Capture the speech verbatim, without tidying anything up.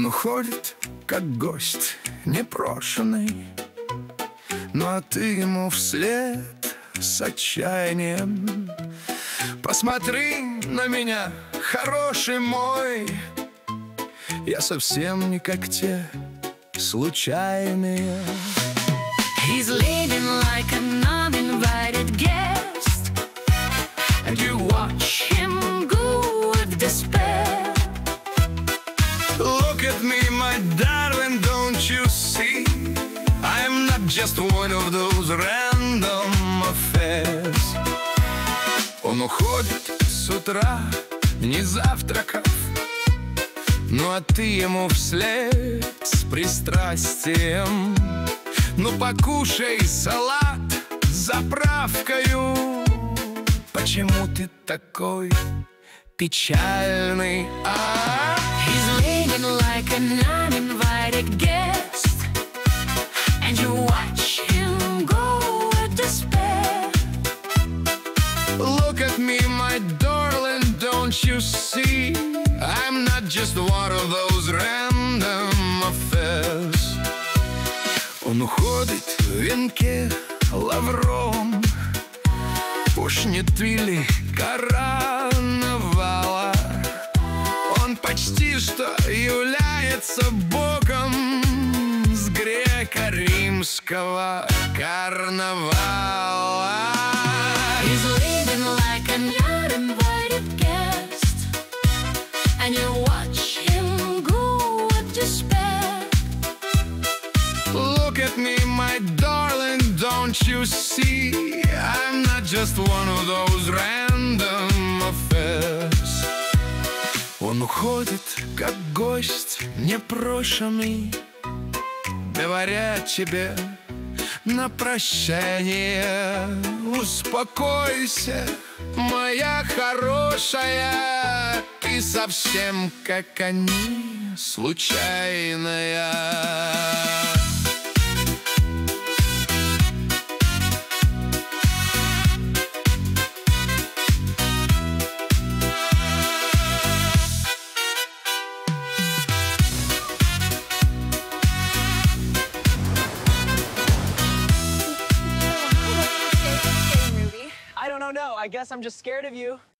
Он уходит, как гость непрошенный, ну а ты ему вслед с отчаянием: посмотри на меня, хороший мой, я совсем не как те случайные. He's leaving like an uninvited guest, And you watch him go with despair. Look at me, my darling, don't you see? I'm not just one of those random affairs. Он уходит с утра, не завтракав, ну а ты ему вслед с пристрастием: ну покушай салат с заправкою. Почему ты такой печальный, а? He's leaving like an uninvited guest, and you watch him go with despair. Look at me, my darling, don't you see? I'm not just one of those random affairs. Он уходит в венке лавром, уж не ты ли карнавала? Он почти что является богом с греко-римского карнавала. He's leaving like an uninvited guest, and you watch him go with despair. Look at me, my darling, don't you see? I'm not just one of those random affairs. Он уходит, как гость непрошенный, говоря тебе на прощание: успокойся, моя хорошая, ты совсем как они, случайная. I don't know, no, I guess I'm just scared of you.